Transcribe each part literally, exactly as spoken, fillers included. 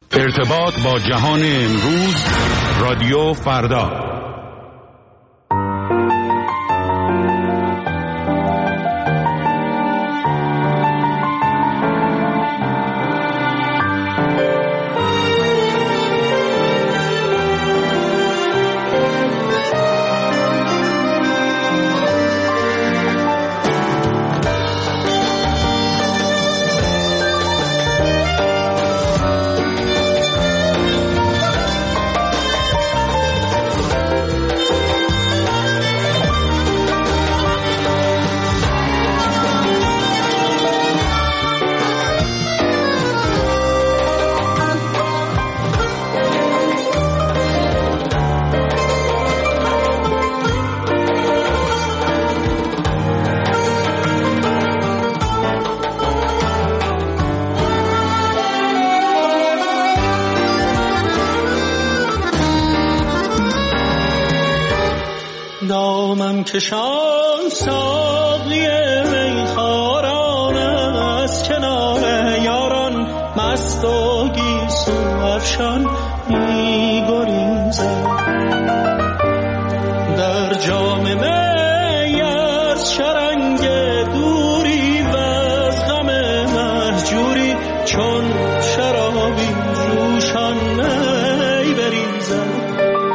ارتباط با جهان امروز، رادیو فردا. کشان ساقی میخواران از کنار یاران مست و گیسو افشان می گریزد در جام می از شرنگ دوری و از غم مهجوری چون شرابی جوشان می بریزد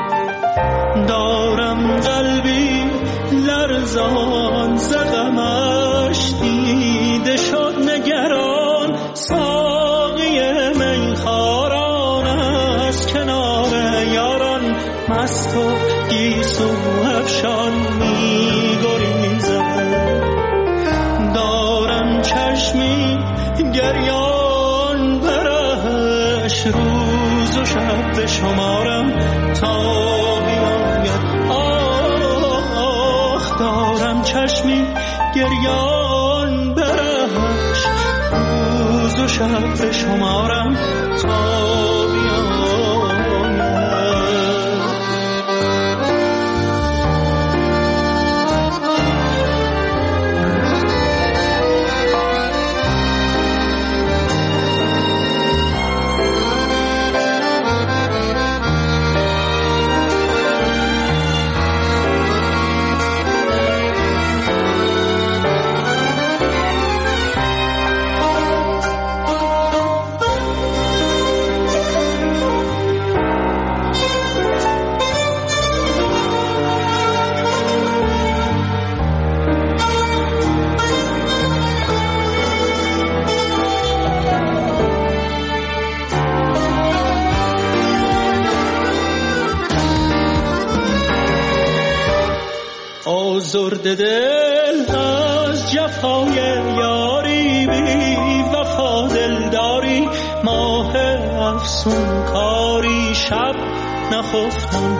دارم قلبی لرزان زغمش دیده شد نگران ساقی میخواران از کنار یاران مست و گیسو افشان می گریزد دارم چشمی گریان برش روز و شب به شمارم تا بیاید دارم چشمی گریان برش روز و شب به شمارم تا بیاید آزرده دل از جفای یاری بی وفا دلداری ماه افسون کاری شب نخفتم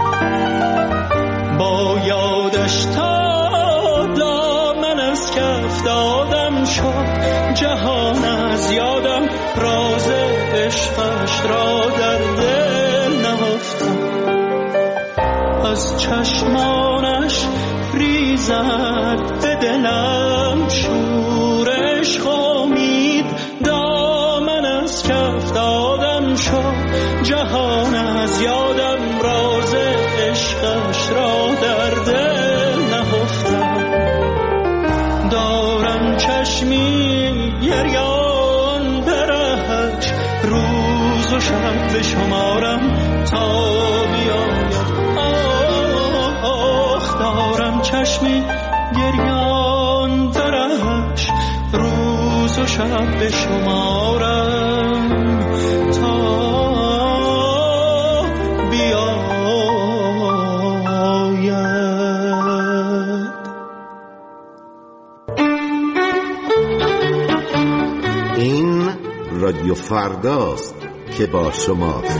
با یادش تا دامن از کف دادم شد جهان از یادم راز عشقش را در دل نهفتم از چشمانش ریزد به دلم شورش خامید دامن از کف دادم شد جهان از یادم راز عشقش را در دل نهفتم دارم چشمی گریان برهش روز و شب به شمارم تا بیاید دارم چشمی گریان درش روز و شب به شمارم تا بیاید. این رادیو فرداست که با شماست.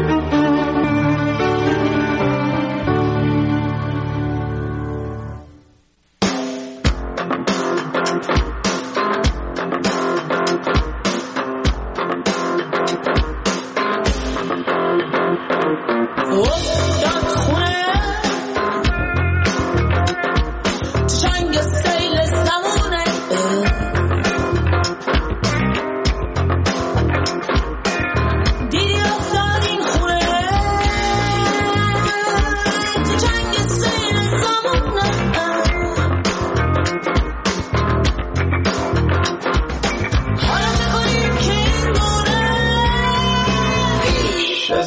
Did you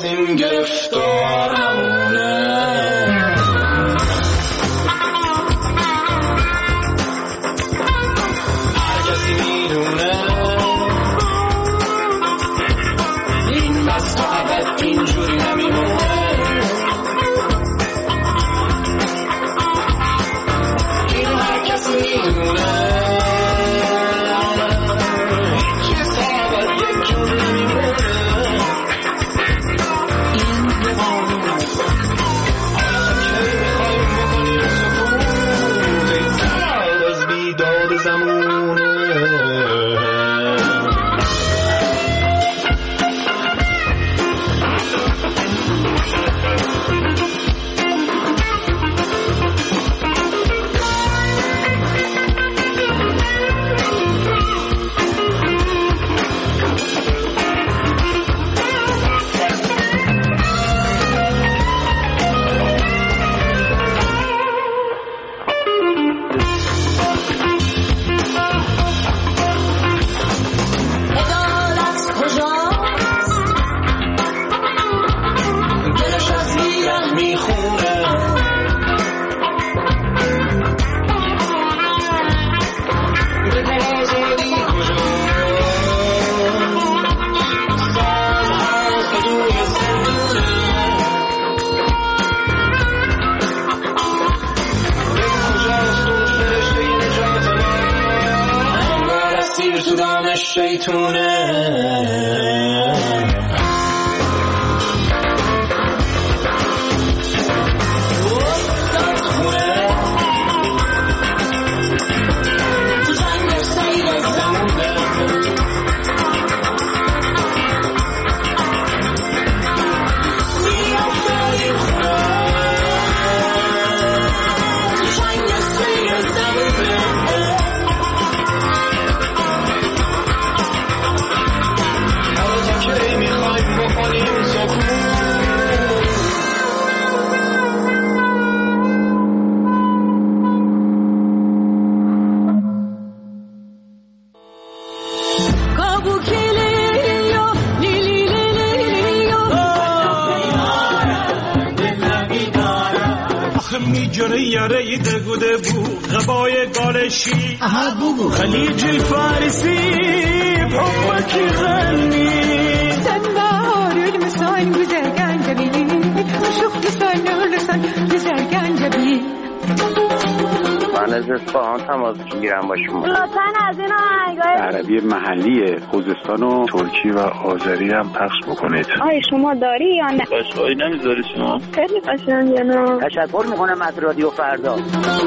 هستیم گرفتارمونه. هر کسی میدونه این بس فقط اینجوری نمیمونه. این هر کسی میدونه یاره دگوده بود غبای گالشی خلیج فارسی بحبك غني سنبار المسان بزرگان جبیلی شوخ لسان لسان بزرگان جبیلی. من از اصفهان تماس میگیرم با شما. لطفاً از این آهنگای عربی محلی خوزستان و ترکی و آذری هم پخش بکنید. آی شما داری یا نه؟ قشقایی نمیذاری شما؟ خیلی قشنگه. نه تشکر میکنم از رادیو فردا.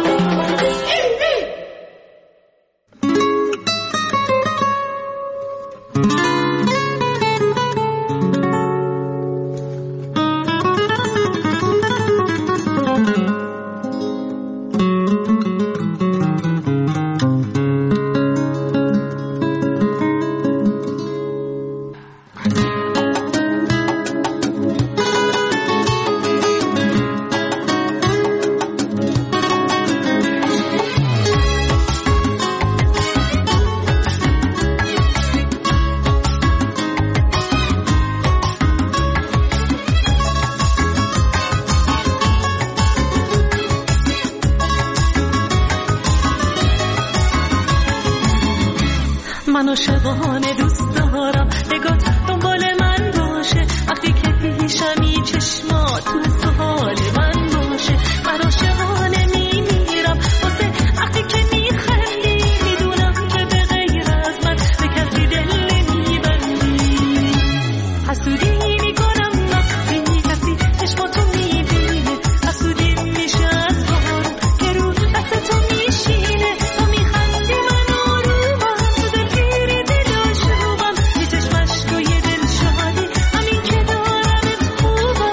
من عاشقانه دوست دارم نگات دنبال من باشه وقتی که پیشمی چشمات تو سوال من باشه. من عاشقانه میمیرم واسه وقتی که میخندی میدونم که به غیر از من به کسی دل نمیبندی. حسودی میکنم وقتی کسی چشماتو میبینه حسودی میشه از بارون که رو دست تو میشینه. تو میخندی من آرومم تو دلگیری دل آشوبم یه چشمش توی دل شادی همین که دارمت خوبم.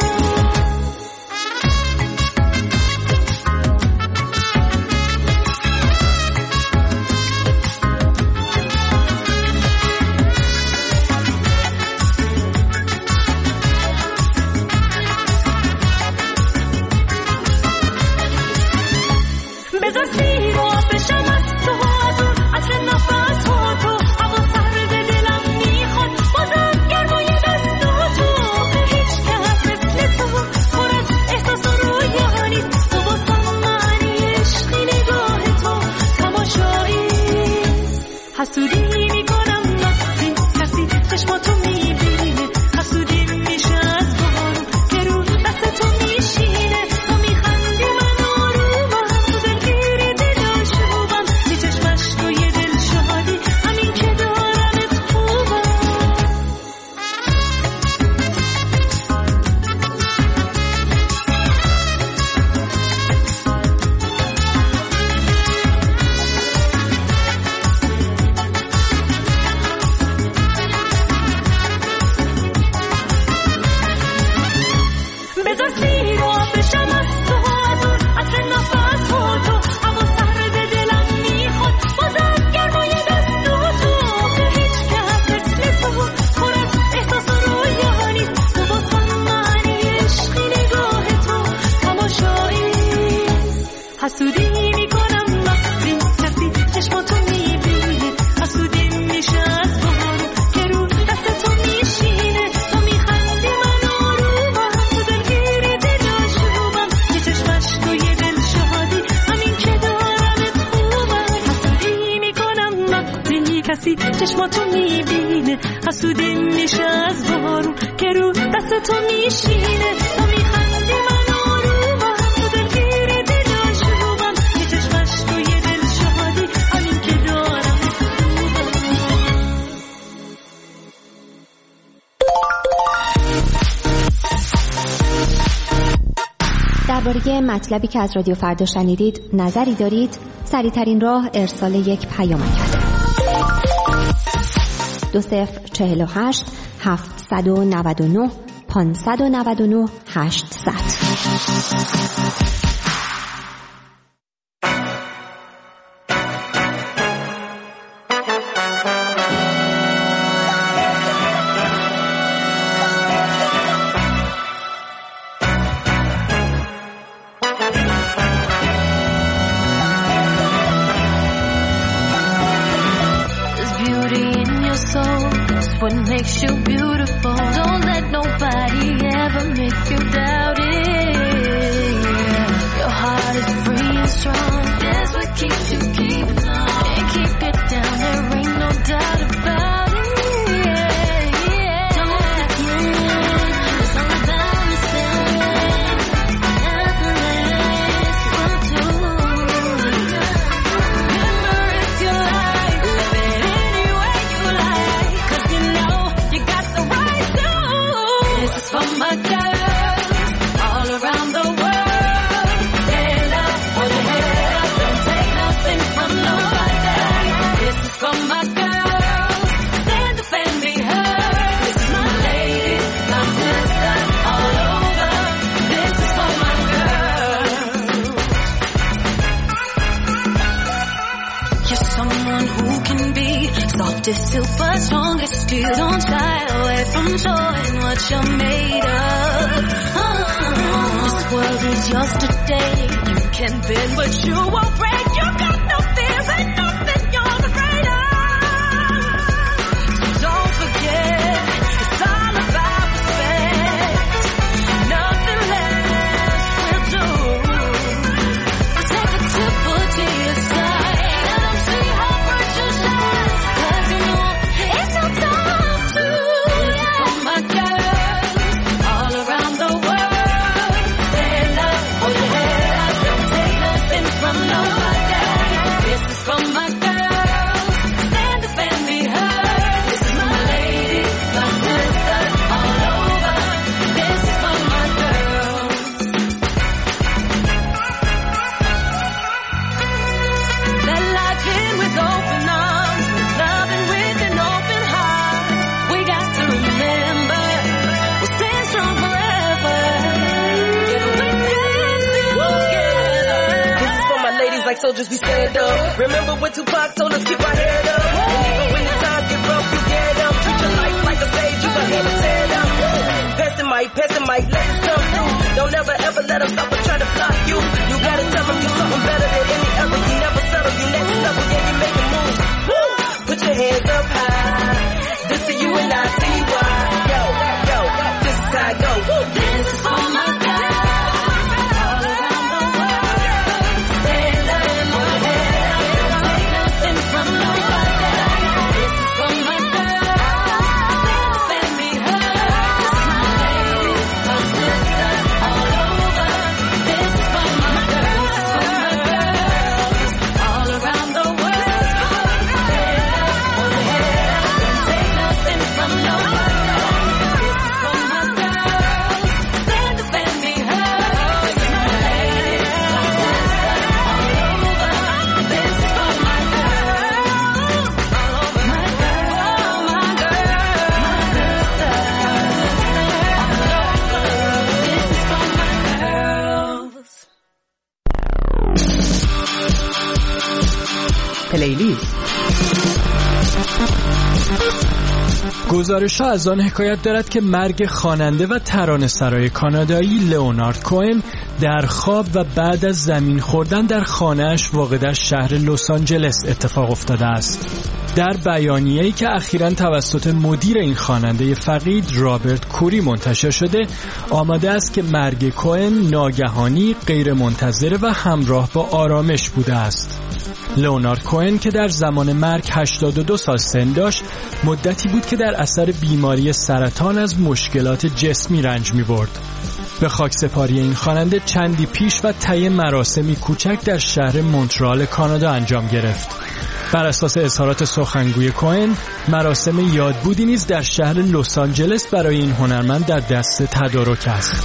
چشماتو میبینه، حسودی میشه از بارون که رو دست تو میشینه. تو میخندی من آرومم، تو دلگیری دل شروبم، یه چشمش تو یه دل شادی، همین که دارم درباره مطلبی که از رادیو فردا شنیدید نظری دارید؟ سریع‌ترین راه ارسال یک پیامک است. دو صفر چهل و هشت هفتصد و نود و نه پانصد و نود و نه هشتصد. What makes you beautiful? Don't let nobody ever make you doubt it. Your heart is free and strong. That's what keeps you keeping on. And keep it down, there ain't no doubt about it. Yeah, yeah. Don't pretend it's all about the same. Nothing less will do. Remember it's your life, live it any way you like. Cause you know you got the right to. This is for my girls all around the world. Stand up, hold your head up, don't take nothing from nobody. This is for my girls, stand up and be heard. This is my ladies, my sisters all over. This is for my girls. You're someone who can be soft as silver, strong as steel. Don't shy away from showing what you're made of. Oh, this world is yours today. You can bend, but you won't break. You got no fears and nothing you're afraid of. So don't forget, it's all about respect. Nothing less will do. Take a tipple to your side. Let them see how bright you shine. Cause you know it's your time to. This is for my girls all around the world. Stand up, hold your head up, don't take nothing from nobody. This is for my girls, stand up and be heard. This is my ladies, my sisters all over. This is for my girls. Let life in with open arms, loving with an open heart. We got to remember, we'll stand strong forever. Together we stand together. This is for my ladies like soldiers, we stand up. Remember when Tupac told us keep our head up. And even when the times get rough, you get up. Treat your life like a stage, you got hand to stand up. Pass the mic, pass the mic, let it come through. Don't ever ever let them stop or try to block you. You gotta tell them you're something better than any other. You never settle, you next level, yeah, you make a move. Woo! Put your hands up high. This is you and I, see why. Yo, yo, this is how I go. Woo! This is for my girls all around the world. Stand up and hold your head up, don't take nothing from nobody. This is for my girls, stand up and be heard. This is my ladies, my sisters all over. This is for my girls, for my girls all around the world. Stand up, hold your head up, don't take nothing from nobody. This is for my girls, stand up and be heard. This is my ladies, my sisters all over. This is for my girls, my girl, my girl, my sister all over. This is for my girls. پلیلیست. گزارش‌ها از آن حکایت دارد که مرگ خواننده و ترانه‌سرای کانادایی لئونارد کوئن در خواب و بعد از زمین خوردن در خانه‌اش واقع در شهر لس آنجلس اتفاق افتاده است. در بیانیه‌ای که اخیراً توسط مدیر این خواننده فقید رابرت کوری منتشر شده، آمده است که مرگ کوئن ناگهانی، غیر منتظره و همراه با آرامش بوده است. لئونارد کوهن که در زمان مرگ هشتاد و دو سال سن داشت، مدتی بود که در اثر بیماری سرطان از مشکلات جسمی رنج می‌برد. به خاکسپاری این خواننده چندی پیش و طی مراسمی کوچک در شهر مونترال کانادا انجام گرفت. بر اساس اظهارات سخنگوی کوهن، مراسم یادبودی نیز در شهر لس آنجلس برای این هنرمند در دست تدارک است.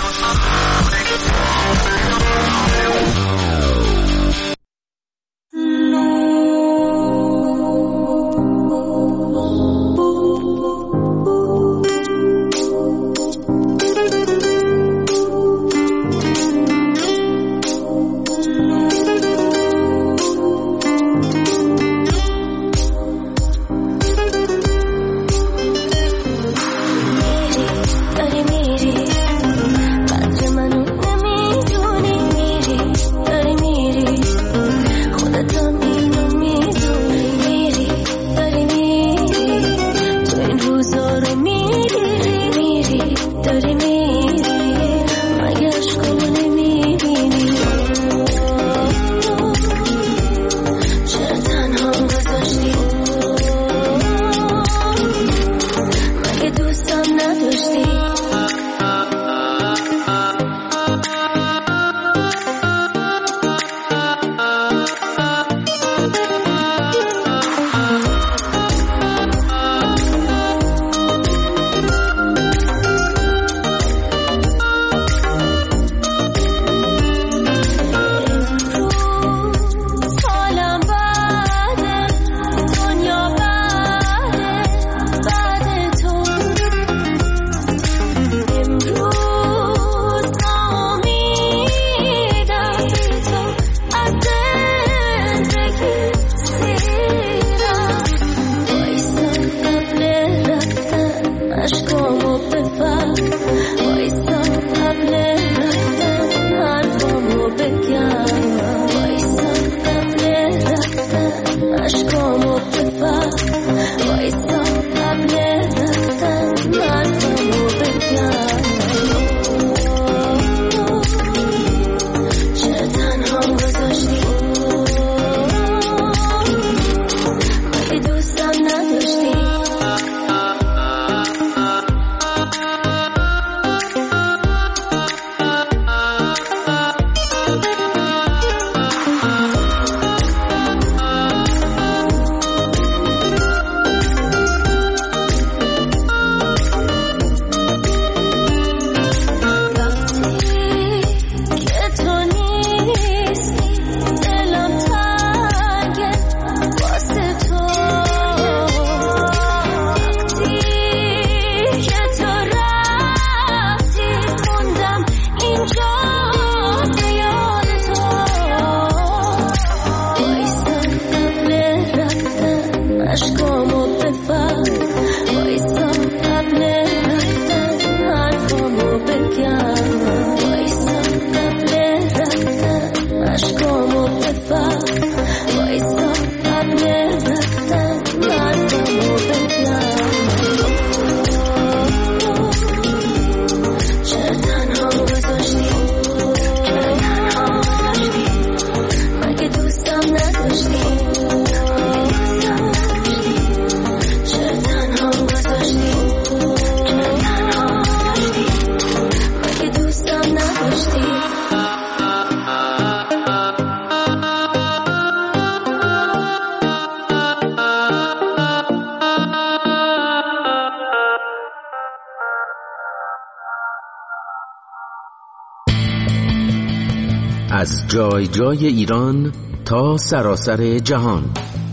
از جای جای ایران تا سراسر جهان،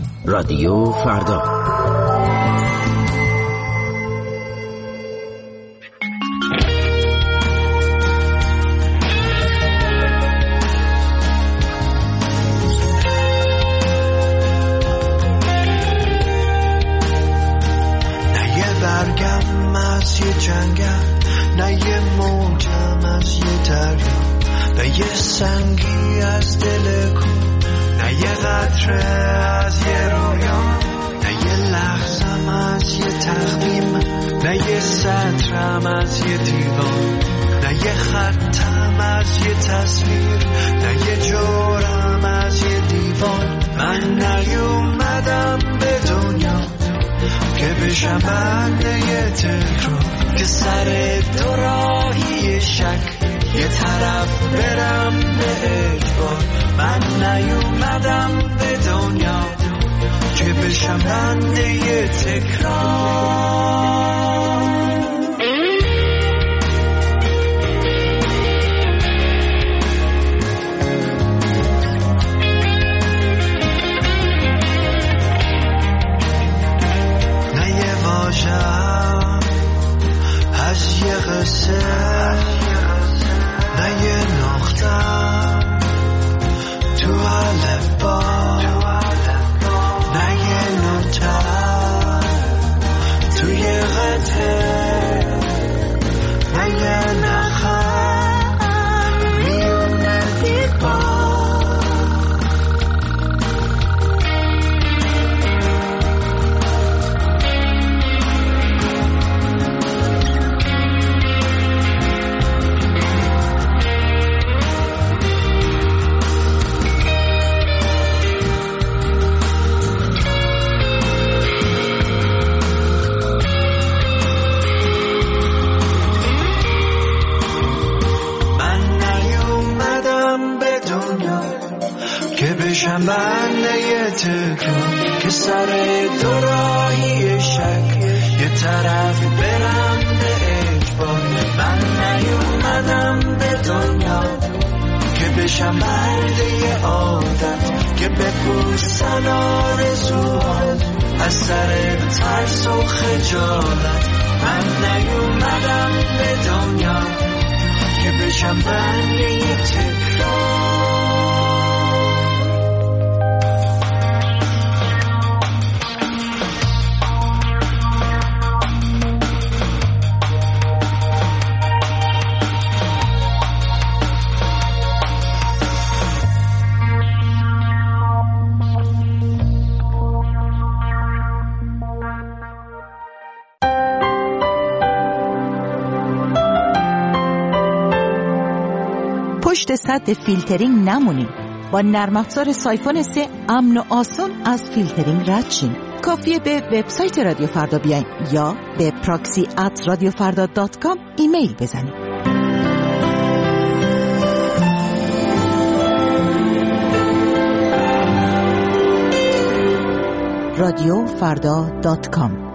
رادیو فردا. نه یه برگم از یه جنگل، نه یه موجم از یه دریا، نه یه سنگی از دل کو، نه یه قطره از یه رویا، نه یه لحظم از یه تقویم، نه یه سطرم از یه دیوان، نه نه یه خطم از یه تصویر، نه یه جورم از یه دیوان. من نیومدم به دنیا که بشم بنده یه تکرار، که سر دوراهی شک یه طرف برم به اجبار. من نیومدم به دنیا که بشم بنده یه تکرار. نه یه واژه‌ام از یه قصه، نه یه نقطه‌ام تو الفبا، نه یه نوتم توی قطعه، نه یه نخم میونه دیوار. بشم بنده یه تکرار، که سر دوراهی شک یه طرف برم به اجبار. من نیومدم به دنیا که بشم بنده یه عادت، که بپوسن آرزوات از سر ترس و خجالت. من نیومدم به دنیا که بشم بنده یه تکرار. پشت سد فیلترینگ نمونین. با نرم افزار سایفون سه امن و آسان از فیلترینگ رد شین. کافیه به وبسایت رادیو فردا بیاین یا به پراکسی ات رادیو فردا دات کام ایمیل بزنین. رادیو فردا دات کام.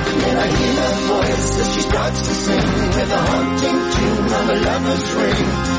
voice as she starts to sing with a haunting tune of a lover's ring.